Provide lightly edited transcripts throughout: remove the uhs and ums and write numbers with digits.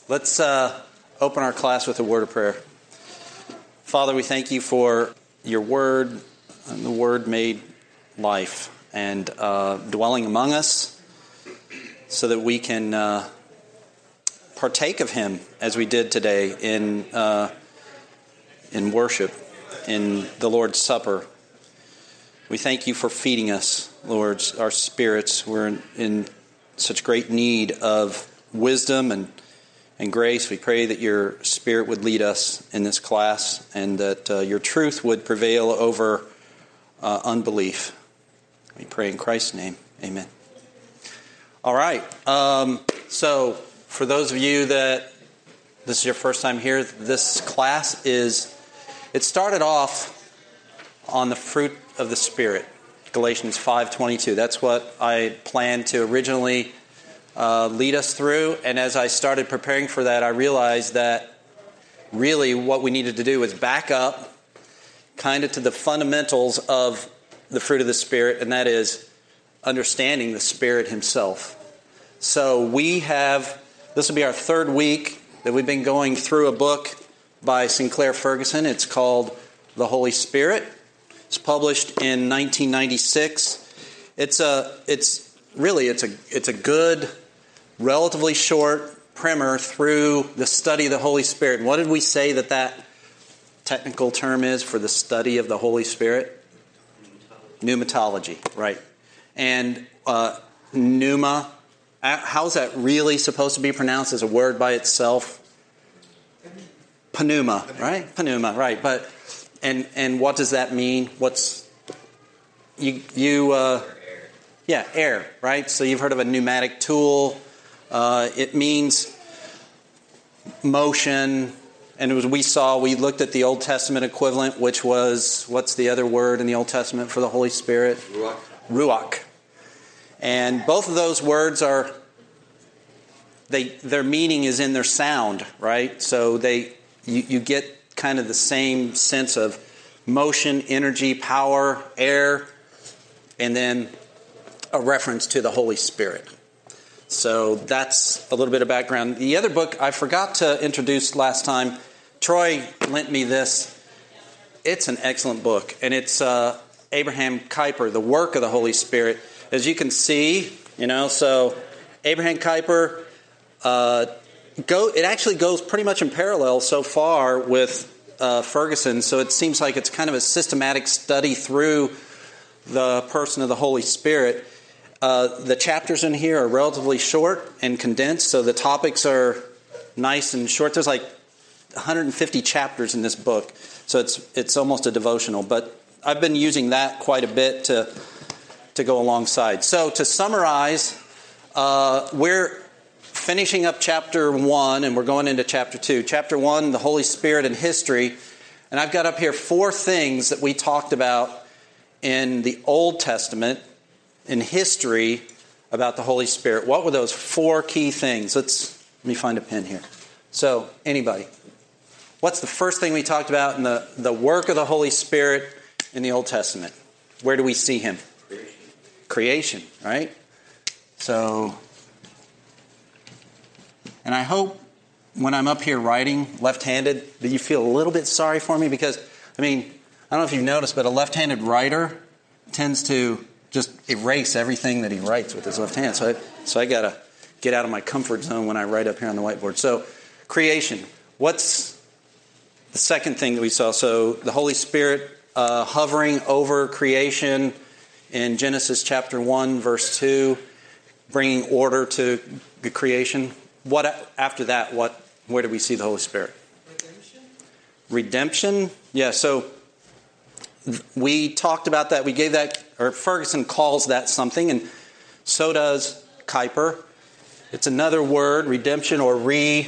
Let's open our class with a word of prayer. Father, we thank you for your word, and the word made life, and dwelling among us so that we can partake of him as we did today in worship, in the Lord's Supper. We thank you for feeding us, Lord, our spirits. We're in such great need of wisdom and grace. We pray that your Spirit would lead us in this class and that your truth would prevail over unbelief. We pray in Christ's name. Amen. All right. So for those of you that this is your first time here, this class it started off on the fruit of the Spirit, Galatians 5:22. That's what I planned to originally lead us through. And as I started preparing for that, I realized that really what we needed to do was back up kind of to the fundamentals of the fruit of the Spirit, and that is understanding the Spirit himself. So this will be our third week that we've been going through a book by Sinclair Ferguson. It's called The Holy Spirit. It's published in 1996. It's a good, relatively short primer through the study of the Holy Spirit. What did we say that technical term is for the study of the Holy Spirit? Pneumatology, right. And pneuma, how's that really supposed to be pronounced as a word by itself? Pneuma, right? Pneuma, right. But and what does that mean? Air, right? So you've heard of a pneumatic tool. It means motion. And as we looked at the Old Testament equivalent, which was, what's the other word in the Old Testament for the Holy Spirit? Ruach. And both of those words their meaning is in their sound, right? So you get kind of the same sense of motion, energy, power, air, and then a reference to the Holy Spirit. So that's a little bit of background. The other book I forgot to introduce last time, Troy lent me this. It's an excellent book, and it's Abraham Kuyper, The Work of the Holy Spirit. As you can see, so Abraham Kuyper, it actually goes pretty much in parallel so far with Ferguson, so it seems like it's kind of a systematic study through the person of the Holy Spirit. The chapters in here are relatively short and condensed, so the topics are nice and short. There's like 150 chapters in this book, so it's almost a devotional. But I've been using that quite a bit to go alongside. So to summarize, we're finishing up chapter 1, and we're going into chapter 2. Chapter 1, the Holy Spirit and history. And I've got up here 4 things that we talked about in the Old Testament, in history, about the Holy Spirit. What were those 4 key things? Let me find a pen here. So, anybody? What's the first thing we talked about in the work of the Holy Spirit in the Old Testament? Where do we see him? Creation, right? So, and I hope when I'm up here writing left-handed that you feel a little bit sorry for me, because, I don't know if you've noticed, but a left-handed writer tends to just erase everything that he writes with his left hand. So I got to get out of my comfort zone when I write up here on the whiteboard. So, creation. What's the second thing that we saw? So, the Holy Spirit hovering over creation in Genesis chapter 1, verse 2, bringing order to the creation. What after that? Where do we see the Holy Spirit? Redemption. Yeah. So we talked about that. We gave that, or Ferguson calls that something, and so does Kuyper. It's another word, redemption or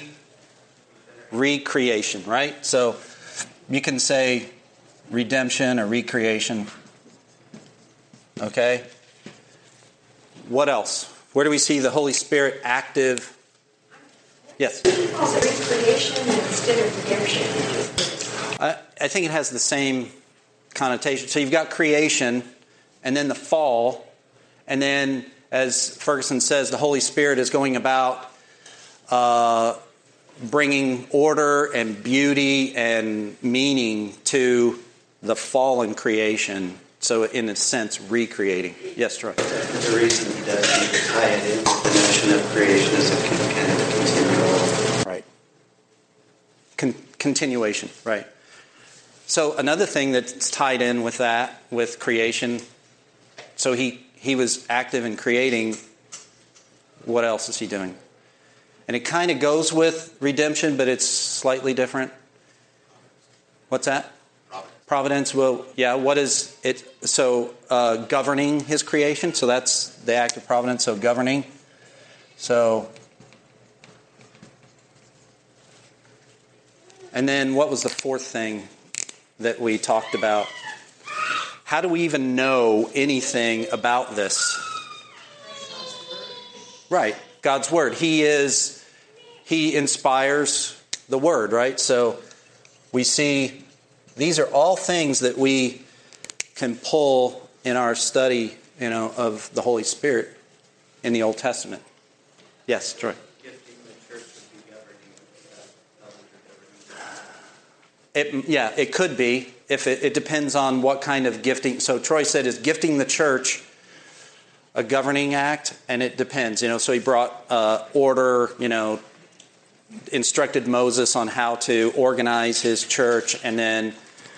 recreation, right? So you can say redemption or recreation. Okay. What else? Where do we see the Holy Spirit active? Yes? Also recreation instead of redemption. I think it has the same connotation. So you've got creation, and then the fall, and then, as Ferguson says, the Holy Spirit is going about bringing order and beauty and meaning to the fallen creation. So in a sense, recreating. Yes, Troy? The reason he does tie it in with the notion of creation is a kind of continual. Right. Continuation, right. So another thing that's tied in with that, with creation, so he was active in creating. What else is he doing? And it kind of goes with redemption, but it's slightly different. What's that? Providence. Well, yeah, what is it? So governing his creation. So that's the act of providence. So governing. So, and then what was the fourth thing that we talked about? How do we even know anything about this? Right, God's Word. He inspires the Word, right? So we see these are all things that we can pull in our study, of the Holy Spirit in the Old Testament. Yes, Troy. Gifting the church would be governing. It could be. If it depends on what kind of gifting. So Troy said, is gifting the church a governing act? And it depends. So he brought order, instructed Moses on how to organize his church, and then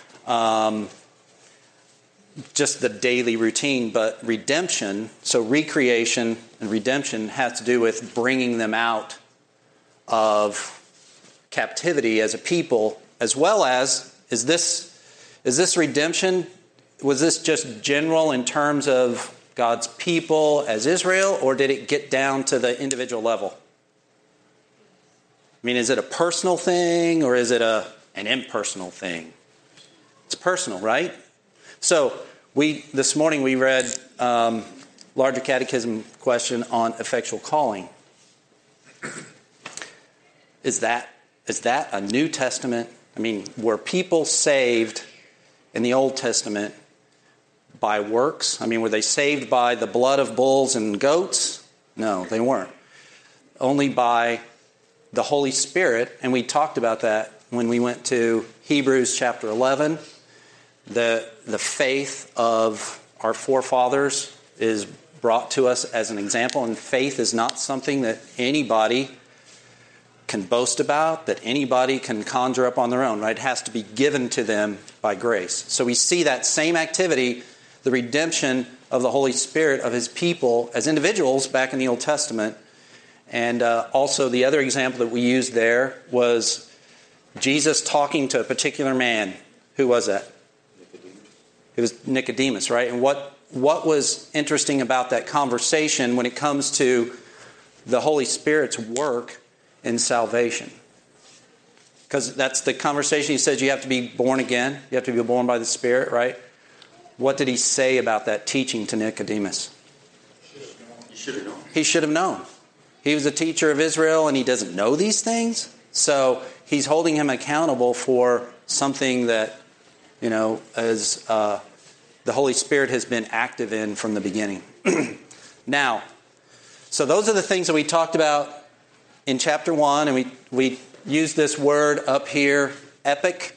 just the daily routine. But redemption, so recreation and redemption has to do with bringing them out of captivity as a people, as well as, is this redemption, was this just general in terms of God's people as Israel, or did it get down to the individual level? I mean, is it a personal thing, or is it an impersonal thing? It's personal, right? So this morning we read Larger Catechism question on effectual calling. Is that a New Testament? I mean, were people saved in the Old Testament by works? I mean, were they saved by the blood of bulls and goats? No, they weren't. Only by the Holy Spirit, and we talked about that when we went to Hebrews chapter 11. The faith of our forefathers is brought to us as an example, and faith is not something that anybody can boast about, that anybody can conjure up on their own, right? It has to be given to them by grace. So we see that same activity, the redemption of the Holy Spirit of His people as individuals back in the Old Testament. And also the other example that we used there was Jesus talking to a particular man. Who was that? Nicodemus. It was Nicodemus, right? And what was interesting about that conversation when it comes to the Holy Spirit's work in salvation? Because that's the conversation. He says you have to be born again. You have to be born by the Spirit, right? What did he say about that teaching to Nicodemus? You should have known. He should have known. He was a teacher of Israel and he doesn't know these things. So he's holding him accountable for something that, as the Holy Spirit has been active in from the beginning. Now, so those are the things that we talked about in chapter 1, and we used this word up here, epic.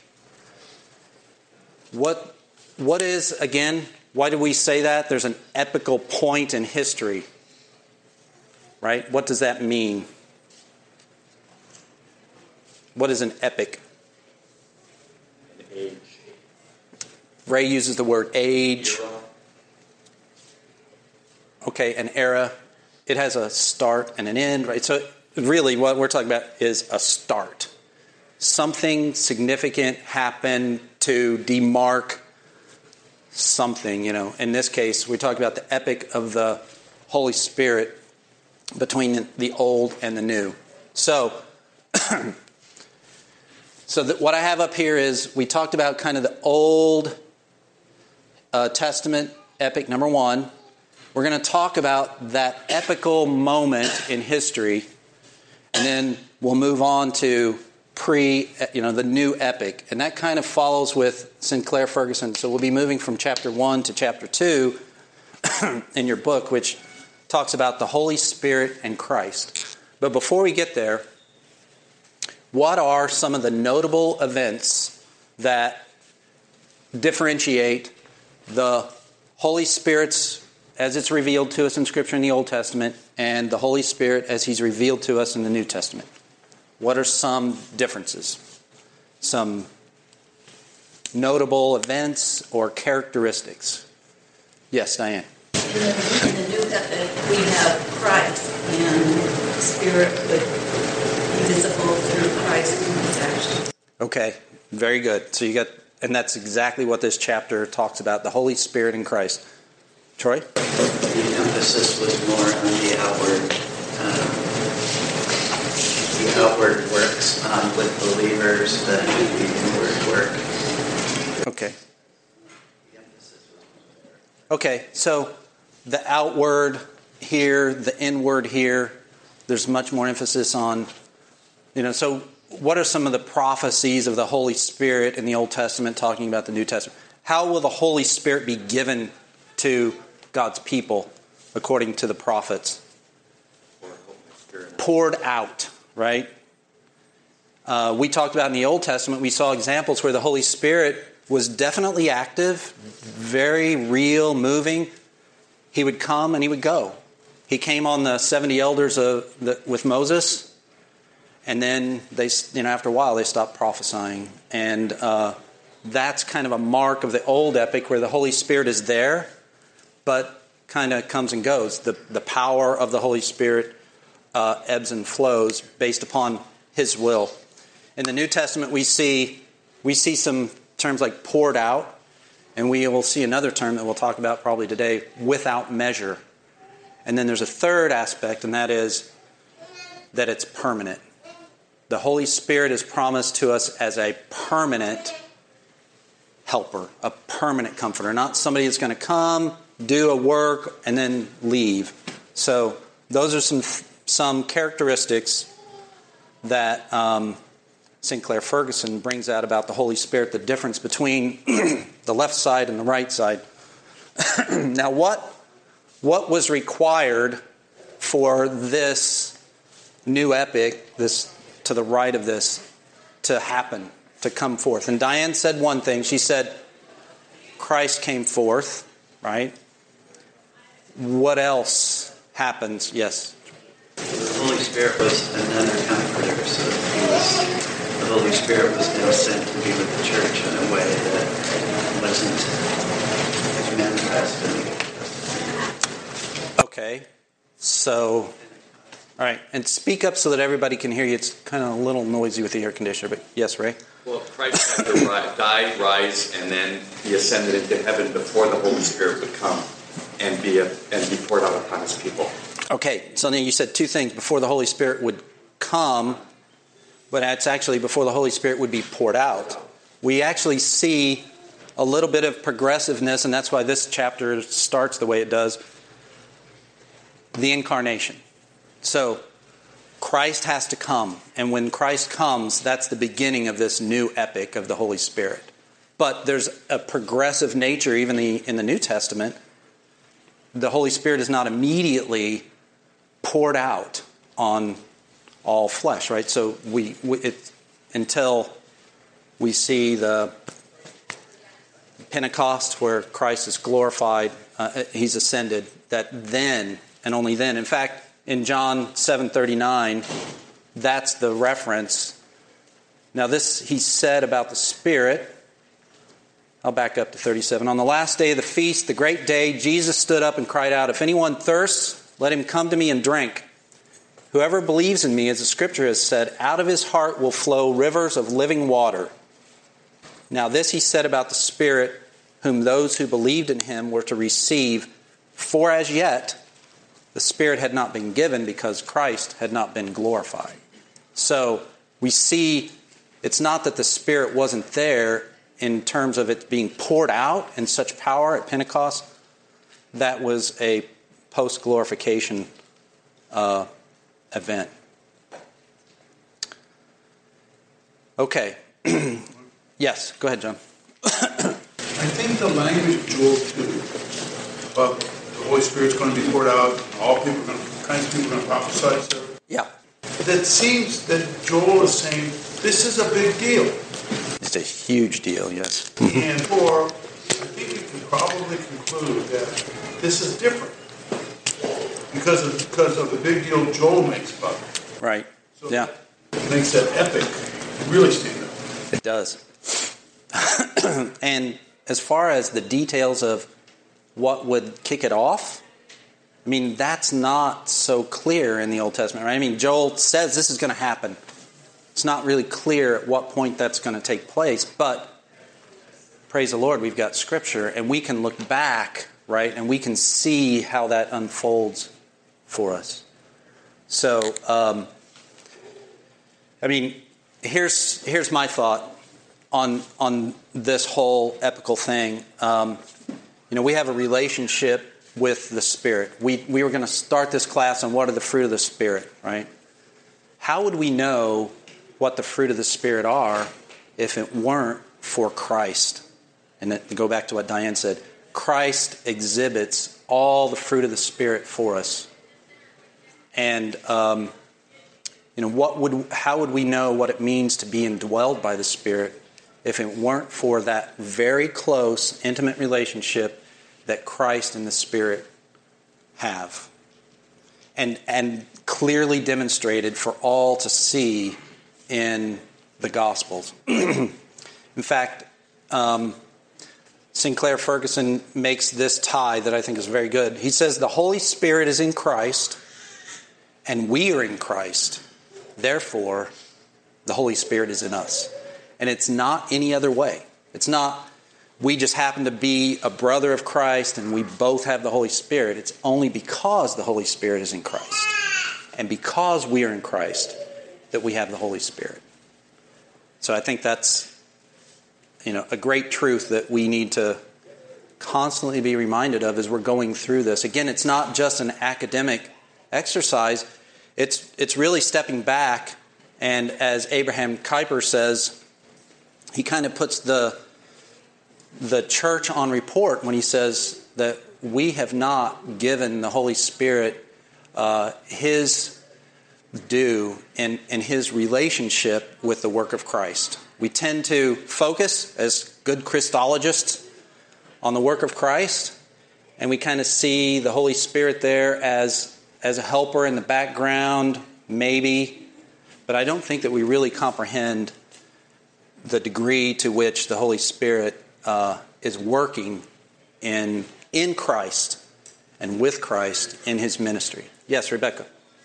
What is, again, why do we say that? There's an epical point in history. Right? What does that mean? What is an epic? An age. Ray uses the word age. Era. Okay, an era. It has a start and an end, right? So really what we're talking about is a start. Something significant happened to demark something, In this case, we talked about the epic of the Holy Spirit between the old and the new. So, what I have up here is we talked about kind of the Old Testament epic, number 1. We're going to talk about that epical moment in history, and then we'll move on to the new epic. And that kind of follows with Sinclair Ferguson. So we'll be moving from chapter 1 to chapter 2 in your book, which talks about the Holy Spirit and Christ. But before we get there, what are some of the notable events that differentiate the Holy Spirit's, as it's revealed to us in Scripture in the Old Testament, and the Holy Spirit as He's revealed to us in the New Testament? What are some differences? Some notable events or characteristics? Yes, Diane. In the New Testament, we have Christ, and the Spirit would be visible through Christ and His actions. Okay, very good. So you got, and that's exactly what this chapter talks about, the Holy Spirit in Christ. Troy? The emphasis was more on the outward works with believers than the inward work. Okay. Okay, so the outward here, the inward here, there's much more emphasis on, so what are some of the prophecies of the Holy Spirit in the Old Testament talking about the New Testament? How will the Holy Spirit be given to God's people according to the prophets? Poured out, right? We talked about in the Old Testament, we saw examples where the Holy Spirit was definitely active, very real, moving. He would come and He would go. He came on the 70 elders with Moses, and then they, after a while, they stopped prophesying. And that's kind of a mark of the old epic where the Holy Spirit is there, but kind of comes and goes. The power of the Holy Spirit ebbs and flows based upon His will. In the New Testament, we see some terms like poured out, and we will see another term that we'll talk about probably today, without measure. And then there's a third aspect, and that is that it's permanent. The Holy Spirit is promised to us as a permanent helper, a permanent comforter, not somebody that's going to come, do a work, and then leave. So those are some characteristics that Sinclair Ferguson brings out about the Holy Spirit, the difference between the left side and the right side. Now, what was required for this new epic, this to the right of this, to happen, to come forth? And Diane said one thing. She said, Christ came forth, right? What else happens? Yes? The Holy Spirit was another comforter, so the Holy Spirit was now sent to be with the church in a way that wasn't as manifest in the Old Testament. Okay, so, all right, and speak up so that everybody can hear you. It's kind of a little noisy with the air conditioner, but yes, Ray? Well, Christ had to die, rise, and then He ascended into heaven before the Holy Spirit would come and be poured out upon His people. Okay, so then you said two things. Before the Holy Spirit would come, but it's actually before the Holy Spirit would be poured out. We actually see a little bit of progressiveness, and that's why this chapter starts the way it does. The incarnation. So Christ has to come, and when Christ comes, that's the beginning of this new epic of the Holy Spirit. But there's a progressive nature even in the New Testament. The Holy Spirit is not immediately poured out on all flesh, right? So until we see the Pentecost where Christ is glorified, He's ascended, that then and only then. In fact, in John 7:39, that's the reference. Now this He said about the Spirit. I'll back up to 37. On the last day of the feast, the great day, Jesus stood up and cried out, "If anyone thirsts, let him come to me and drink. Whoever believes in me, as the Scripture has said, out of his heart will flow rivers of living water." Now this He said about the Spirit, whom those who believed in Him were to receive, for as yet the Spirit had not been given because Christ had not been glorified. So we see it's not that the Spirit wasn't there in terms of it being poured out in such power at Pentecost. That was a post-glorification event. Okay. Yes, go ahead, John. I think the language Joel 2 about the Holy Spirit's going to be poured out, all kinds of people are going to prophesy, etc. Yeah. that seems that Joel is saying this is a big deal. It's a huge deal, yes. And I think you can probably conclude that this is different because of the big deal Joel makes about it. Right. So Yeah. it makes that epic really stand out. It does. And as far as the details of what would kick it off, I mean, that's not so clear in the Old Testament, right? I mean, Joel says this is going to happen. It's not really clear at what point that's going to take place, but praise the Lord, we've got Scripture, and we can look back, right, and we can see how that unfolds for us. So, I mean, here's my thought on this whole epical thing. We have a relationship with the Spirit. We were going to start this class on what are the fruit of the Spirit, right? How would we know what the fruit of the Spirit are if it weren't for Christ? And to go back to what Diane said, Christ exhibits all the fruit of the Spirit for us. And how would we know what it means to be indwelled by the Spirit if it weren't for that very close, intimate relationship that Christ and the Spirit have? And clearly demonstrated for all to see in the Gospels. In fact, Sinclair Ferguson makes this tie that I think is very good. He says, the Holy Spirit is in Christ, and we are in Christ. Therefore, the Holy Spirit is in us. And it's not any other way. It's not we just happen to be a brother of Christ and we both have the Holy Spirit. It's only because the Holy Spirit is in Christ. And because we are in Christ that we have the Holy Spirit. So I think that's a great truth that we need to constantly be reminded of as we're going through this. Again, it's not just an academic exercise. It's really stepping back, and as Abraham Kuyper says, he kind of puts the church on report when he says that we have not given the Holy Spirit his due in his relationship with the work of Christ. We tend to focus, as good Christologists, on the work of Christ, and we kind of see the Holy Spirit there as a helper in the background, maybe, but I don't think that we really comprehend the degree to which the Holy Spirit is working in Christ and with Christ in His ministry. Yes, Rebecca.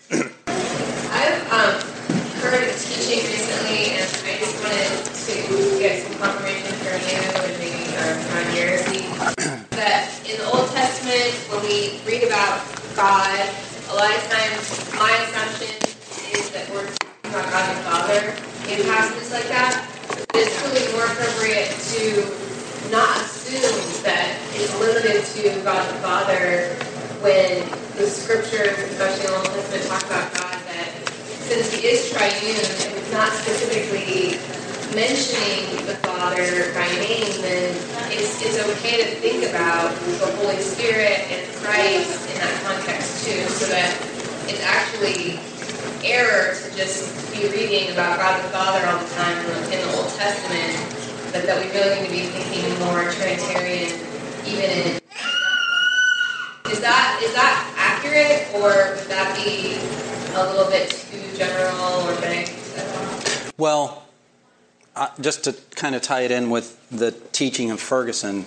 I've heard a teaching recently, and I just wanted to get some confirmation from you and maybe from Heresy, that in the Old Testament, when we read about God, a lot of times my assumption is that we're talking about God the Father in passages like that. It's really more appropriate to not assume that it's limited to God the Father when the Scriptures, especially in the Old Testament, talk about God, that since He is triune and it's not specifically mentioning the Father by name, then it's okay to think about the Holy Spirit and Christ in that context too, so that it's actually error to just be reading about God the Father all the time in the Old Testament, but that we really need to be thinking more Trinitarian even in Is that accurate, or would that be a little bit too general or vague? Well, just to kind of tie it in with the teaching of Ferguson,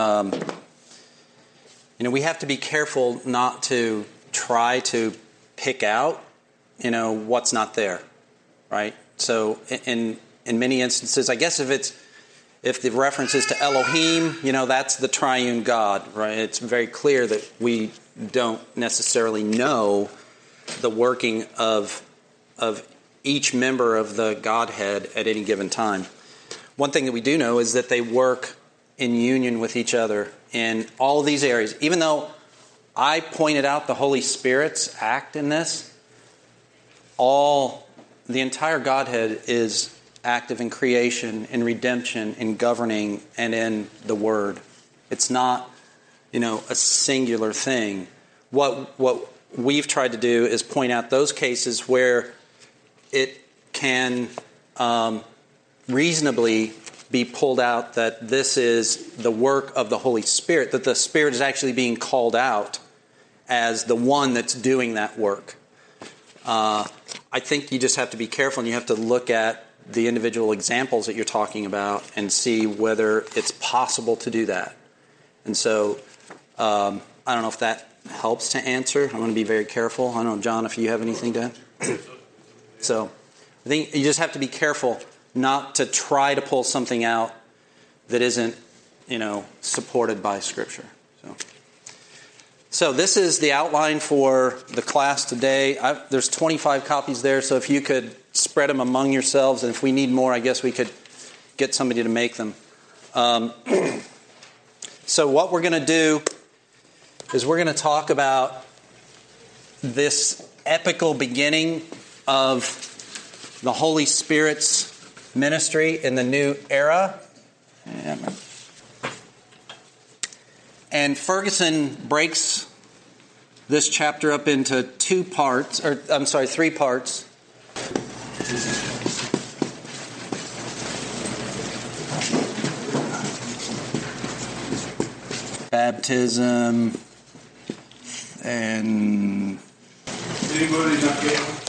we have to be careful not to try to pick out, what's not there, right? So in many instances, I guess if the reference is to Elohim, that's the triune God, right? It's very clear that we don't necessarily know the working of each member of the Godhead at any given time. One thing that we do know is that they work in union with each other in all of these areas. Even though I pointed out the Holy Spirit's act in this, the entire Godhead is active in creation, in redemption, in governing, and in the Word. It's not, a singular thing. What we've tried to do is point out those cases where it can reasonably be pulled out that this is the work of the Holy Spirit, that the Spirit is actually being called out as the one that's doing that work. I think you just have to be careful, and you have to look at the individual examples that you're talking about and see whether it's possible to do that. And so I don't know if that helps to answer. I'm going to be very careful. I don't know, John, if you have anything to add. So I think you just have to be careful not to try to pull something out that isn't, supported by Scripture. So this is the outline for the class today. There's 25 copies there, so if you could spread them among yourselves, and if we need more, I guess we could get somebody to make them. So what we're going to do is we're going to talk about this epical beginning of the Holy Spirit's ministry in the new era. And Ferguson breaks this chapter up into three parts. Baptism and... Anybody not getting one?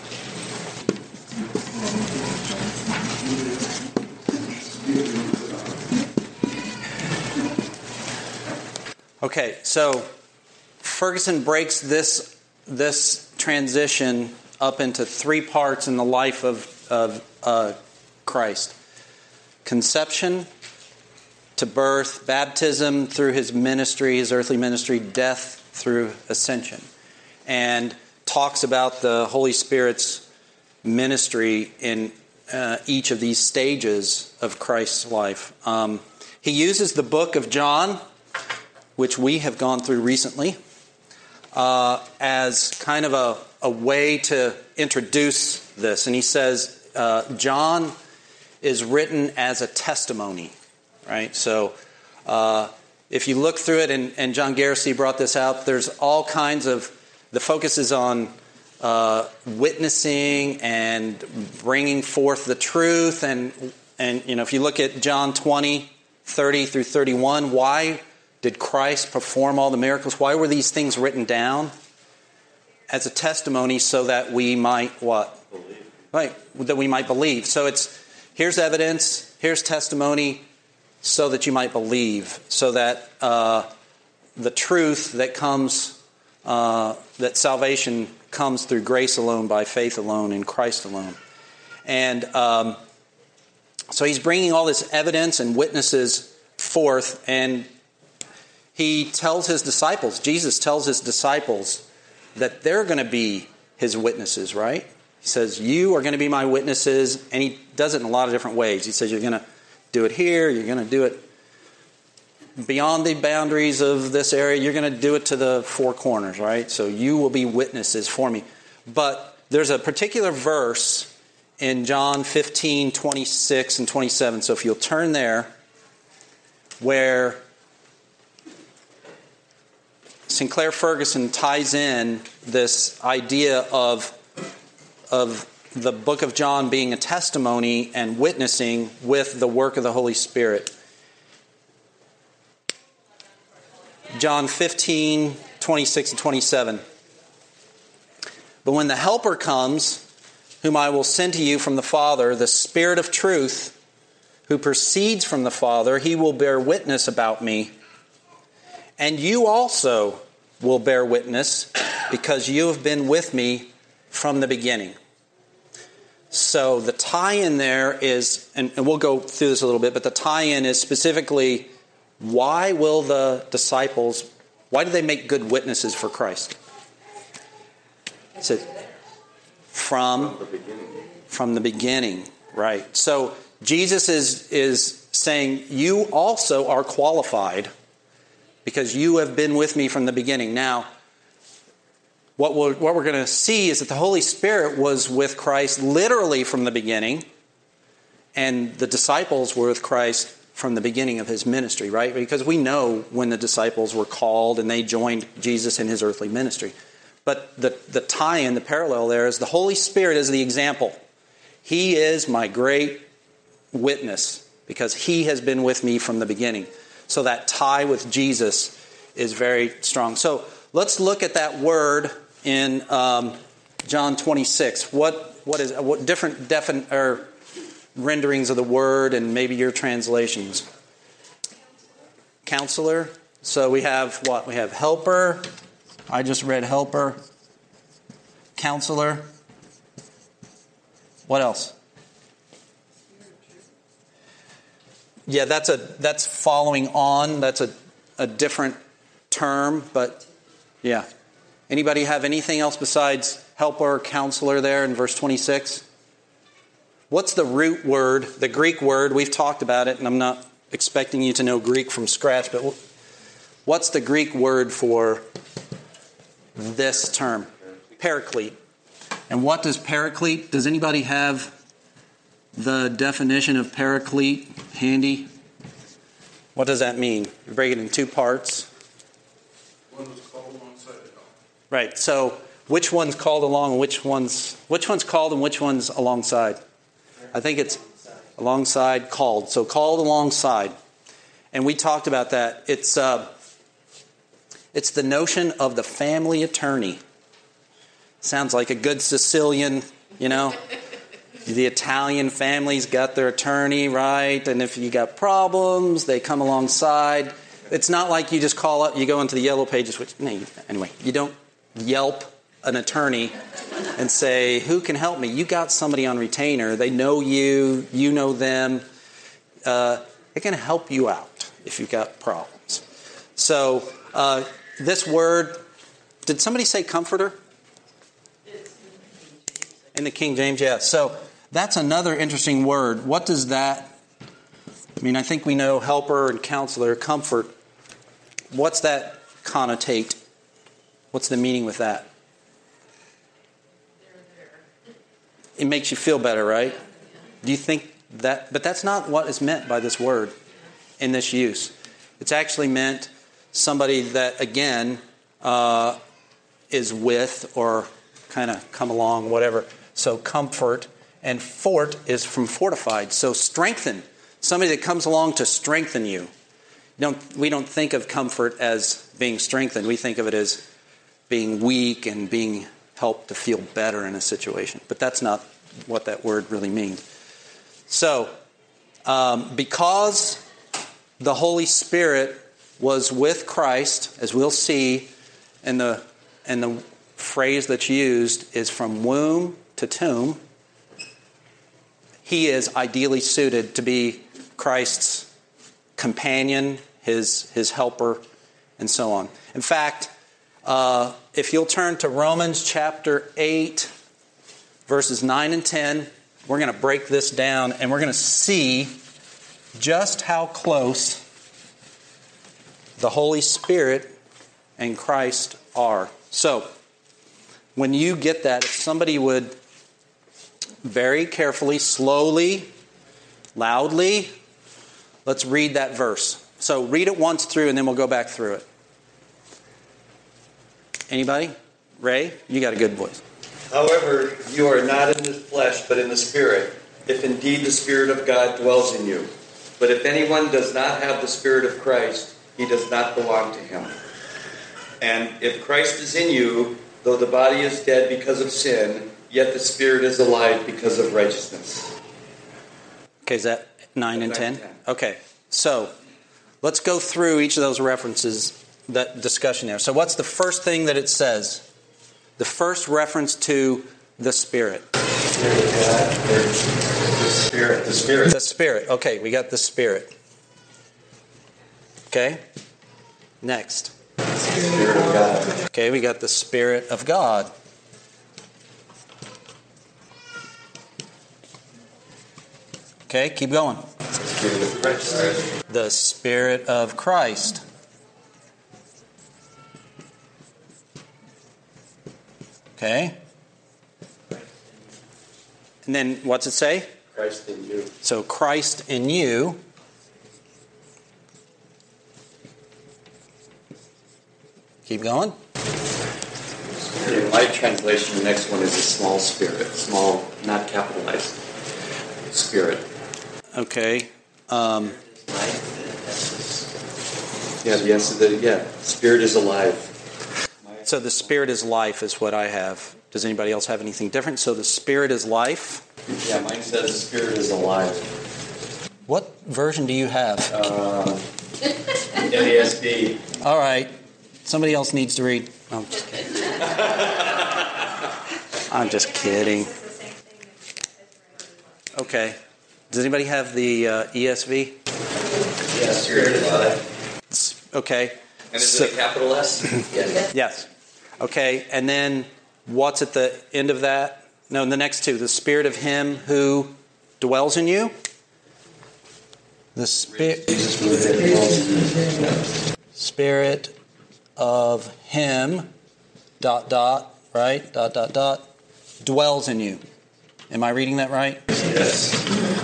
Okay, so Ferguson breaks this transition up into three parts in the life of Christ. Conception to birth, baptism through his ministry, his earthly ministry, death through ascension. And talks about the Holy Spirit's ministry in each of these stages of Christ's life. He uses the book of John, which we have gone through recently, as kind of a way to introduce this. And he says John is written as a testimony, right? So if you look through it, and John Garrissey brought this out, there's all kinds of, the focus is on witnessing and bringing forth the truth. And if you look at John 20, 30 through 31, why did Christ perform all the miracles? Why were these things written down? As a testimony so that we might what? Believe. Right, that we might believe. So here's evidence, here's testimony, so that you might believe. So that the truth that comes, that salvation comes through grace alone, by faith alone, in Christ alone. And so he's bringing all this evidence and witnesses forth, and he tells his disciples, Jesus tells his disciples that they're going to be his witnesses, right? He says, you are going to be my witnesses, and he does it in a lot of different ways. He says, you're going to do it here, you're going to do it beyond the boundaries of this area, you're going to do it to the four corners, right? So you will be witnesses for me. But there's a particular verse in John 15, 26 and 27, so if you'll turn there, where Sinclair Ferguson ties in this idea of the book of John being a testimony and witnessing with the work of the Holy Spirit. John 15, 26 and 27. But when the Helper comes, whom I will send to you from the Father, the Spirit of truth, who proceeds from the Father, he will bear witness about me. And you also will bear witness, because you have been with me from the beginning. So the tie-in there is, and we'll go through this a little bit, but the tie-in is specifically, why will the disciples, why do they make good witnesses for Christ? It says, from the beginning, right? So Jesus is saying, you also are qualified because you have been with me from the beginning. Now, what we're going to see is that the Holy Spirit was with Christ literally from the beginning, and the disciples were with Christ from the beginning of his ministry, right? Because we know when the disciples were called and they joined Jesus in his earthly ministry. But the tie-in, the parallel there is the Holy Spirit is the example. He is my great witness because He has been with me from the beginning. So that tie with Jesus is very strong. So let's look at that word in John 26. What different renderings of the word and maybe your translations? Counselor. So we have what? We have helper. I just read helper. Counselor. What else? Yeah, that's following on. That's a different term, but yeah. Anybody have anything else besides helper or counselor there in verse 26? What's the root word, the Greek word? We've talked about it, and I'm not expecting you to know Greek from scratch, but what's the Greek word for this term? Paraclete. And what does paraclete? Does anybody have the definition of paraclete handy? What does that mean? You break it in two parts. One was called alongside it. Right. So which one's called along and which one's called and which one's alongside? I think it's alongside, called. So called alongside. And we talked about that. It's the notion of the family attorney. Sounds like a good Sicilian, The Italian family's got their attorney, right? And if you got problems, they come alongside. It's not like you just call up, you go into the Yellow Pages, anyway, you don't Yelp an attorney and say, who can help me? You got somebody on retainer. They know you, you know them. They're going to help you out if you've got problems. So this word, did somebody say comforter? In the King James, yeah. So that's another interesting word. What does that mean? I think we know helper and counselor, comfort. What's that connotate? What's the meaning with that? It makes you feel better, right? Do you think that? But that's not what is meant by this word in this use. It's actually meant somebody that, again, is with or kind of come along, whatever. So comfort, and fort is from fortified. So strengthen. Somebody that comes along to strengthen you. We don't think of comfort as being strengthened. We think of it as being weak and being helped to feel better in a situation. But that's not what that word really means. So, because the Holy Spirit was with Christ, as we'll see, and the phrase that's used is from womb to tomb, He is ideally suited to be Christ's companion, his helper, and so on. In fact, if you'll turn to Romans chapter 8, verses 9 and 10, we're going to break this down and we're going to see just how close the Holy Spirit and Christ are. So, when you get that, if somebody would very carefully, slowly, loudly, let's read that verse. So read it once through and then we'll go back through it. Anybody? Ray, you got a good voice. However, you are not in the flesh, but in the Spirit, if indeed the Spirit of God dwells in you. But if anyone does not have the Spirit of Christ, he does not belong to him. And if Christ is in you, though the body is dead because of sin, yet the Spirit is alive because of righteousness. Okay, is that 9 and 10? Okay, so let's go through each of those references, that discussion there. So what's the first thing that it says? The first reference to the Spirit. The Spirit. The Spirit. Okay, we got the Spirit. Okay. Next. The Spirit of God. Okay, we got the Spirit of God. Okay, keep going. The Spirit of Christ. Okay. And then what's it say? Christ in you. So Christ in you. Keep going. In my translation, the next one is a small spirit. Small, not capitalized. Spirit. Okay. Spirit is alive. So the Spirit is life is what I have. Does anybody else have anything different? So the Spirit is life. Yeah, mine says the Spirit is alive. What version do you have? NASB. All right. Somebody else needs to read. Oh, I'm just kidding. Okay. Does anybody have the ESV? Yeah, Spirit is alive. Okay. And is it a capital S? Yes. Yes. Okay. And then what's at the end of that? No, the next two. The Spirit of Him who dwells in you. The Spirit of Him, ... right? ... dwells in you. Am I reading that right? Yes.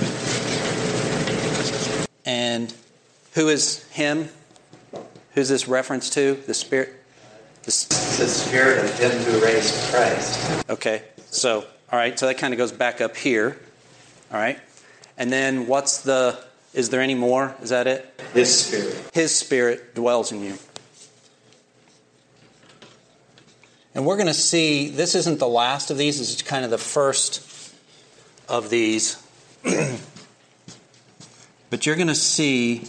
And who is Him? Who's this reference to? The Spirit? It's the Spirit of Him who raised Christ. Okay. So, all right. So that kind of goes back up here. All right. And then is there any more? Is that it? His Spirit. His Spirit dwells in you. And we're going to see, this isn't the last of these, this is kind of the first of these. But you're going to see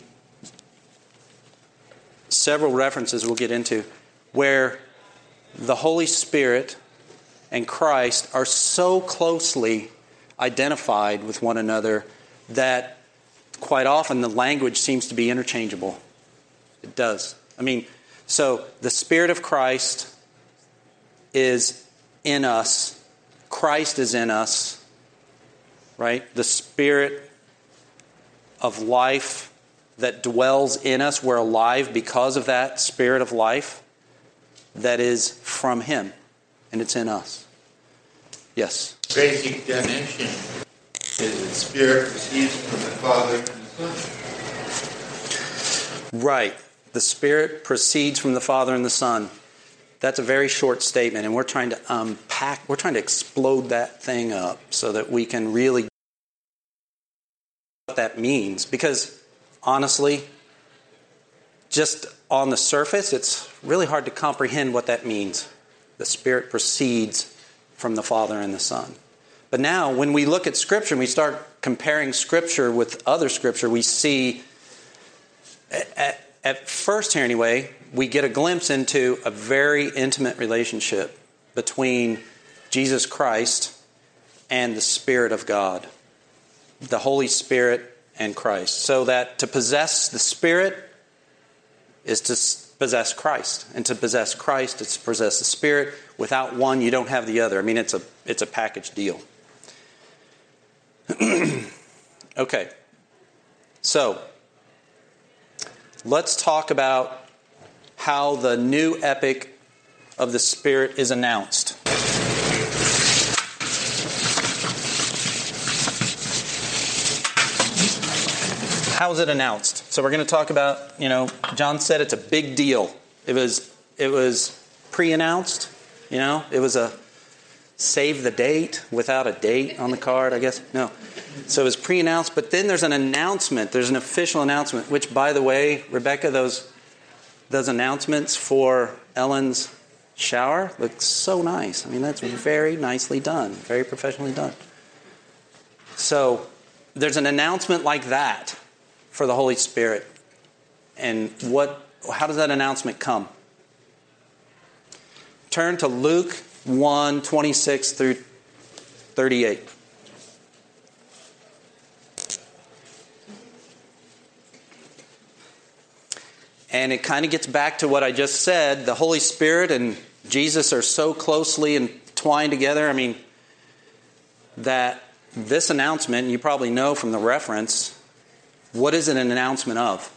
several references we'll get into where the Holy Spirit and Christ are so closely identified with one another that quite often the language seems to be interchangeable. It does. So the Spirit of Christ is in us. Christ is in us. Right? The Spirit of life that dwells in us. We're alive because of that Spirit of life that is from Him. And it's in us. Yes? Basic definition is the Spirit proceeds from the Father and the Son. Right. The Spirit proceeds from the Father and the Son. That's a very short statement, and we're trying to unpack, we're trying to explode that thing up so that we can really get what that means. Because, honestly, just on the surface, it's really hard to comprehend what that means. The Spirit proceeds from the Father and the Son. But now, when we look at Scripture and we start comparing Scripture with other Scripture, we see, at first here anyway, we get a glimpse into a very intimate relationship between Jesus Christ and the Spirit of God. The Holy Spirit and Christ. So that to possess the Spirit is to possess Christ. And to possess Christ is to possess the Spirit. Without one, you don't have the other. It's a package deal. Okay. So, let's talk about how the new epic of the Spirit is announced. How is it announced? So we're going to talk about, John said it's a big deal. It was pre-announced, it was a save the date without a date on the card, I guess. No. So it was pre-announced, but then there's an announcement. There's an official announcement, which, by the way, Rebecca, those announcements for Ellen's shower look so nice. That's very nicely done, very professionally done. So there's an announcement like that for the Holy Spirit. And how does that announcement come? Turn to Luke 1:26 through 38. And it kind of gets back to what I just said. The Holy Spirit and Jesus are so closely entwined together. That this announcement, you probably know from the reference, what is it an announcement of?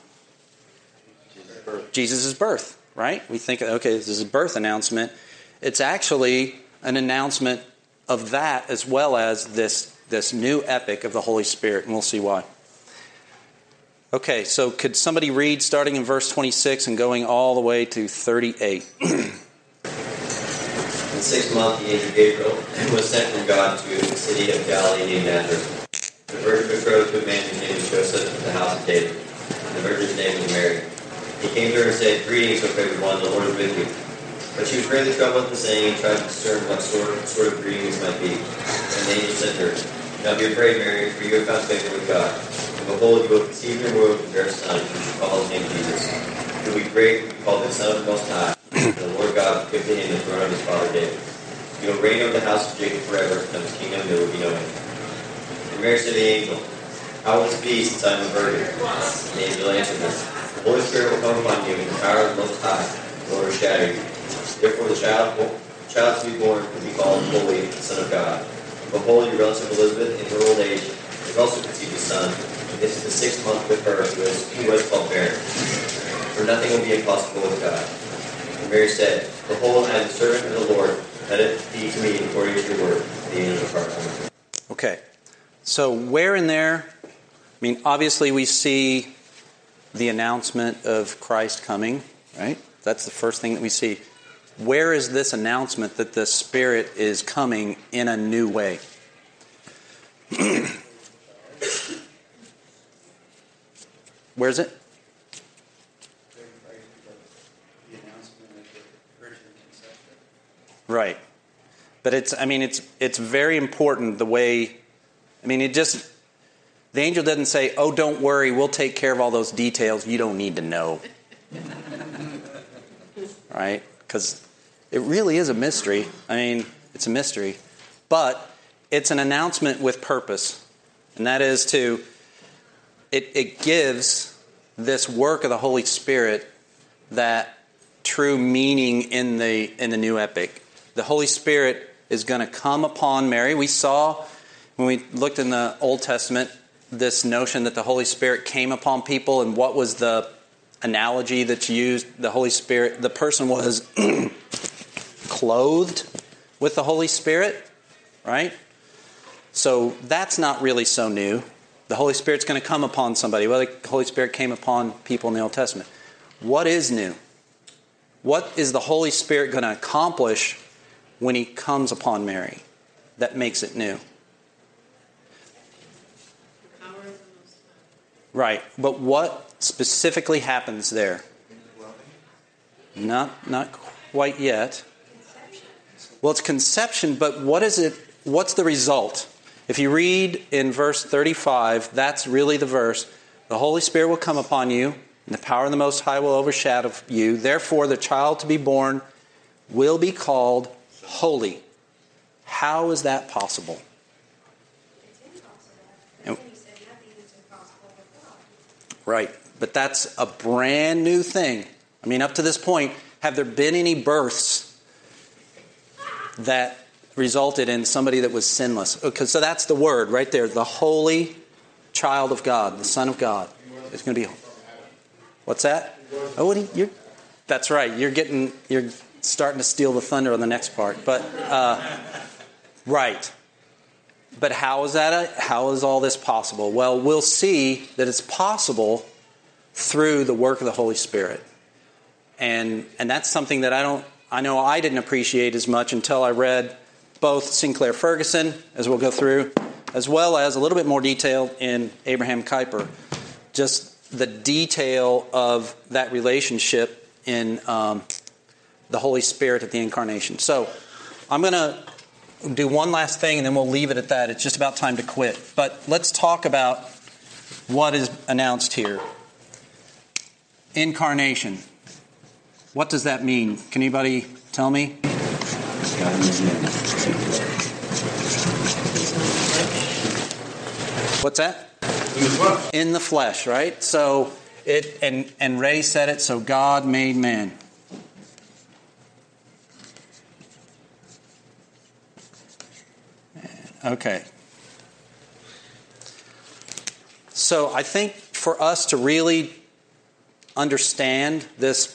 Jesus' birth, right? We think, okay, this is a birth announcement. It's actually an announcement of that as well as this new epic of the Holy Spirit, and we'll see why. Okay, so could somebody read starting in verse 26 and going all the way to 38? the 6th month, the angel Gabriel was sent from God to a city of Galilee named Nazareth. The virgin betrothed to a man whose name was Joseph of the house of David. And the virgin's name was Mary. He came to her and said, "Greetings, O favored one, the Lord is with you." But she was greatly troubled at the saying and tried to discern what sort of greeting this might be. And the angel said to her, "Do not be afraid, Mary, for you have found favor with God. And behold, you will conceive in your womb and bear a son, and you shall call his name Jesus. He will be great, and be called the Son of the Most High. And the Lord God will give to him the throne of his father David. He will reign over the house of Jacob forever, and of his kingdom there will be no end." And Mary said to the angel, "How will this be, since I am a virgin?" And the angel answered her, "The Holy Spirit will come upon you, and the power of the Most High will overshadow you. Therefore the child to be born will be called Holy, the Son of God. And behold, your relative Elizabeth, in her old age, has also conceived a son. And this is the 6th month with her, who was called barren. For nothing will be impossible with God." And Mary said, "Behold, I am the servant of the Lord. Let it be to me according to your word." The angel departed from her. Okay. So where in there, obviously we see the announcement of Christ coming, right? That's the first thing that we see. Where is this announcement that the Spirit is coming in a new way? Where is it? The announcement of the virgin conception. Right. But it's very important the way, the angel doesn't say, "Oh, don't worry, we'll take care of all those details you don't need to know." Right? Because it really is a mystery. It's a mystery. But it's an announcement with purpose. And that is it gives this work of the Holy Spirit that true meaning in the new epic. The Holy Spirit is going to come upon Mary. We saw, when we looked in the Old Testament, this notion that the Holy Spirit came upon people, and what was the analogy that's used? The Holy Spirit, the person was clothed with the Holy Spirit, right? So that's not really so new. The Holy Spirit's going to come upon somebody. Well, the Holy Spirit came upon people in the Old Testament. What is new? What is the Holy Spirit going to accomplish when He comes upon Mary that makes it new? Right, but what specifically happens there? Not quite yet. Well, it's conception, but what is it? What's the result? If you read in verse 35, that's really the verse. The Holy Spirit will come upon you, and the power of the Most High will overshadow you. Therefore, the child to be born will be called holy. How is that possible? Right, but that's a brand new thing. Up to this point, have there been any births that resulted in somebody that was sinless? Okay, so that's the word right there. The holy child of God, the Son of God. It's going to be. What's that? Oh, that's right. You're starting to steal the thunder on the next part. But right. But how is that? How is all this possible? Well, we'll see that it's possible through the work of the Holy Spirit, and that's something that I know I didn't appreciate as much until I read both Sinclair Ferguson, as we'll go through, as well as a little bit more detail in Abraham Kuyper. Just the detail of that relationship in the Holy Spirit at the Incarnation. So I'm going to do one last thing, and then we'll leave it at that. It's just about time to quit. But let's talk about what is announced here. Incarnation. What does that mean? Can anybody tell me? What's that? In the flesh. In the flesh, right? So and Ray said it, so God made man. Okay. So I think for us to really understand this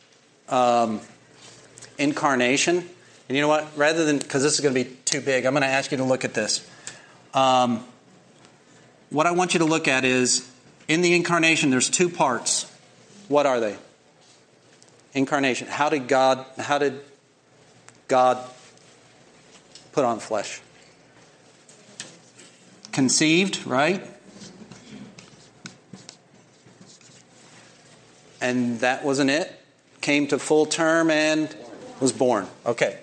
incarnation, and you know what? Rather than, because this is going to be too big, I'm going to ask you to look at this. What I want you to look at is, in the incarnation, there's two parts. What are they? Incarnation. How did God put on flesh? Conceived, right? And that wasn't it. Came to full term and was born. Okay.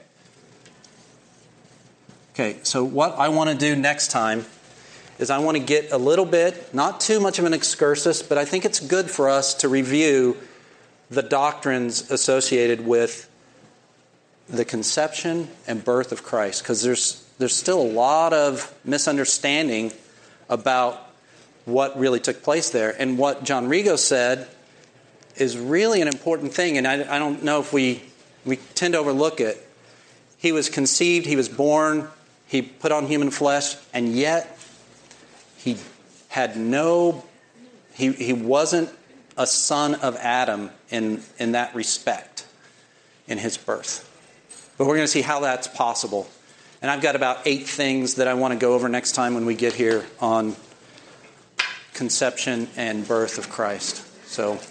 Okay, so what I want to do next time is I want to get a little bit, not too much of an excursus, but I think it's good for us to review the doctrines associated with the conception and birth of Christ, because there's still a lot of misunderstanding about what really took place there. And what John Rigo said is really an important thing, and I don't know if we tend to overlook it. He was conceived, he was born, he put on human flesh, and yet he had he wasn't a son of Adam in that respect in his birth. But we're going to see how that's possible. And I've got about 8 things that I want to go over next time when we get here on conception and birth of Christ. So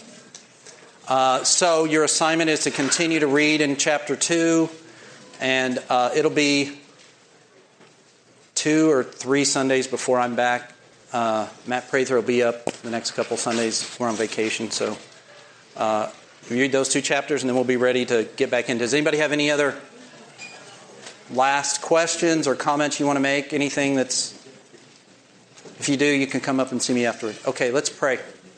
your assignment is to continue to read in chapter 2, and it'll be 2 or 3 Sundays before I'm back. Matt Prather will be up the next couple Sundays. We're on vacation, so read those 2 chapters, and then we'll be ready to get back in. Does anybody have any other last questions or comments you want to make? Anything that's... If you do, you can come up and see me afterward. Okay, let's pray.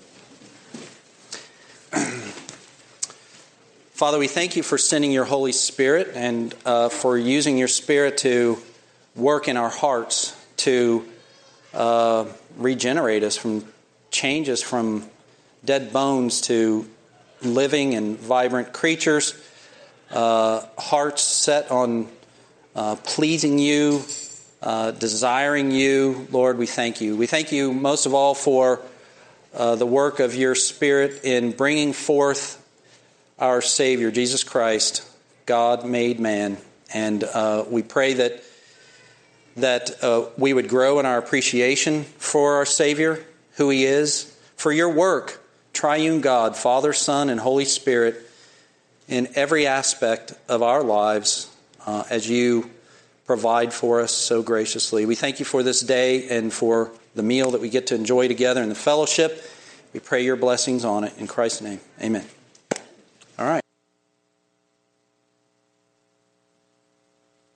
Father, we thank you for sending your Holy Spirit and for using your Spirit to work in our hearts to regenerate us, change us from dead bones to living and vibrant creatures, hearts set on pleasing you, desiring you. Lord, we thank you. We thank you most of all for the work of your Spirit in bringing forth our Savior, Jesus Christ, God made man. And we pray that we would grow in our appreciation for our Savior, who He is, for your work, triune God, Father, Son, and Holy Spirit, in every aspect of our lives as you provide for us so graciously. We thank you for this day and for the meal that we get to enjoy together in the fellowship. We pray your blessings on it. In Christ's name, amen. All right.